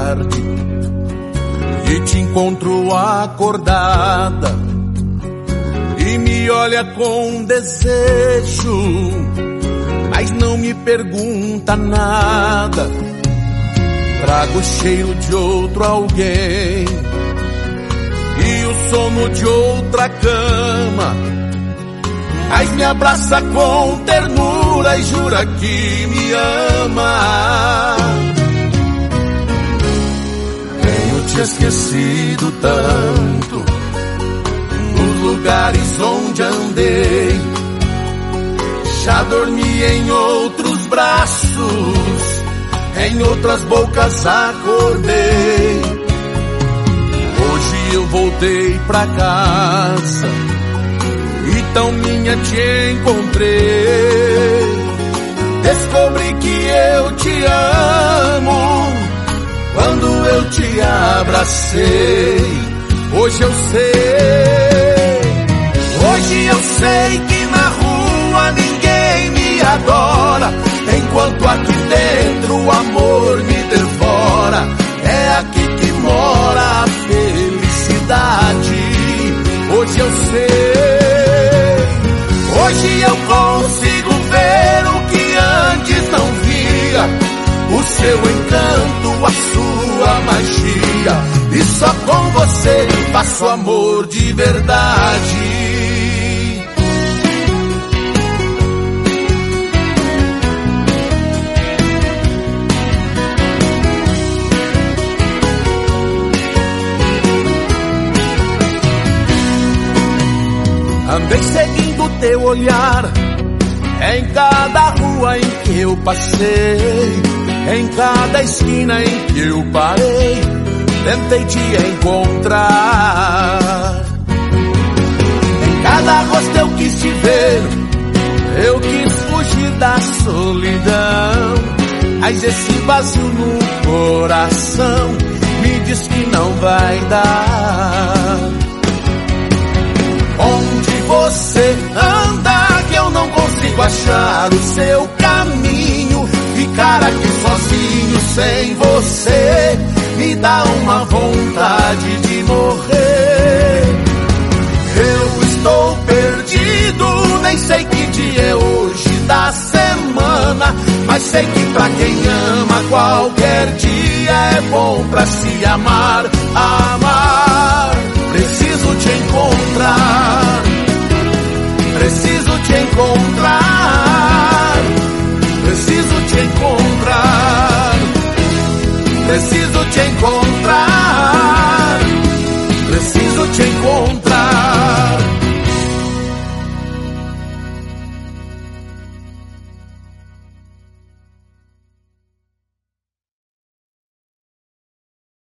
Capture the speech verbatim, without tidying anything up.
tarde e te encontro acordada e me olha com desejo, mas não me pergunta nada. Trago o cheiro de outro alguém e o sono de outra cama, mas me abraça com ternura e jura que me ama. Tenho te esquecido tanto, nos lugares onde andei, já dormi em outros braços, em outras bocas acordei. Hoje eu voltei pra casa e tão minha te encontrei. Descobri que eu te amo quando eu te abracei. Hoje eu sei, hoje eu sei que na rua ninguém me adora, enquanto aqui dentro o amor me devora. É aqui que mora a felicidade. Hoje eu sei, hoje eu consigo ver o que antes não via, o seu encanto, a sua magia, e só com você faço amor de verdade. Andei seguindo teu olhar em cada rua em que eu passei, em cada esquina em que eu parei, tentei te encontrar. Em cada rosto eu quis te ver, eu quis fugir da solidão, mas esse vazio no coração me diz que não vai dar. Onde você anda que eu não consigo achar o seu caminho? Ficar aqui sozinho sem você me dá uma vontade de morrer. Eu estou perdido, nem sei que dia é hoje da semana, mas sei que pra quem ama qualquer dia é bom pra se amar, amar. Preciso te encontrar, preciso te encontrar.